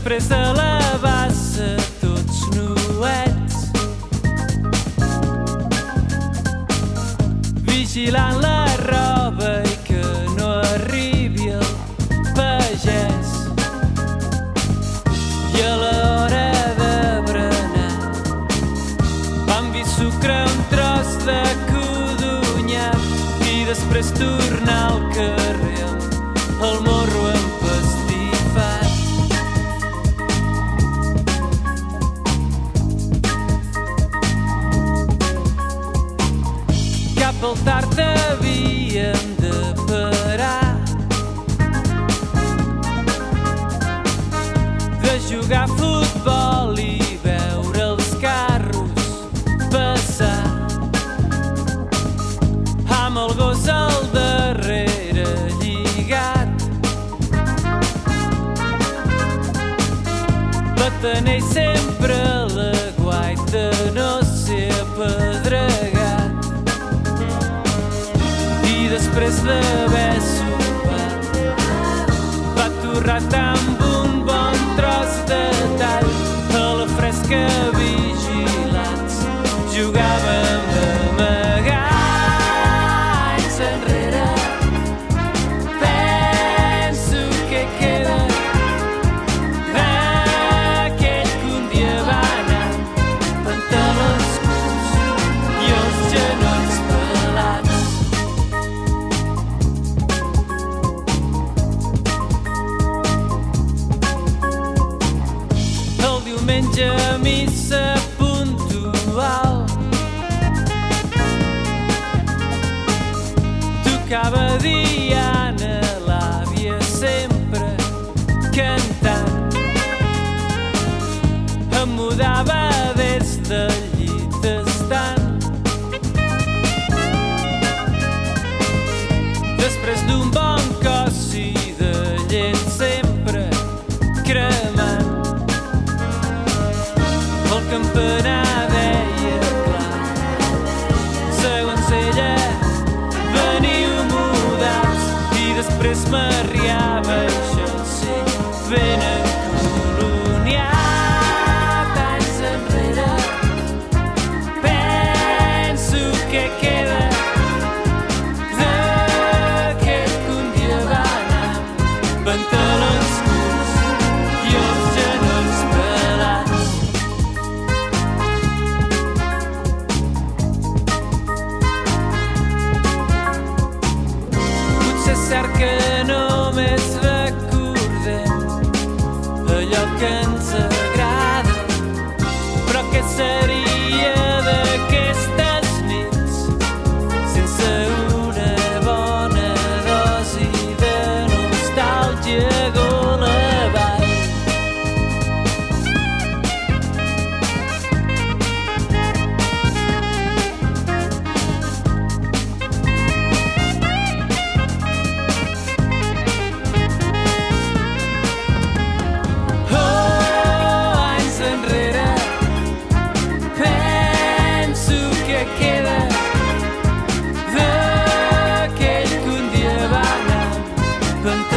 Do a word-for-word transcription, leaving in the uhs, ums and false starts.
després de la bassa tots nuets, vigilant la roba i que no arribi el pagès. I a l'hora de berenar vam vi sucre un tros de codonyac i després tornar al carrer amb el morro empastifat. Cap al tard havíem de parar de jugar a futbol i veure els carros passar amb el gos al darrere lligat. Va tenir sempre la guaita no ser apedregat i després d'haver sopat va torrat amb un bon tros de tall a la fresca vigilats jugàvem d'amagats enrere. Penso que queda d'aquell que un dia va anar pantalons curts i els genolls pelats. El diumenge a missa puntual tocava Diana, l'àvia sempre cantant. Em mudava des del llit estant després d'un bon cos i de llet sempre cremant. El campanar deia clar, segons ella veniu mudats, i després m'arriava això sí, ben encoloniat. Anys enrere penso que queda d'aquell que un dia va anar pantalons curts i els genolls pelats. Potser és cert que només recordem allò que ens agrada, però què seria d'aquestes nits sense una bona dosi de nostàlgia Golavall? Oh, anys enrere penso que queda d'aquell que un dia va anar pantalons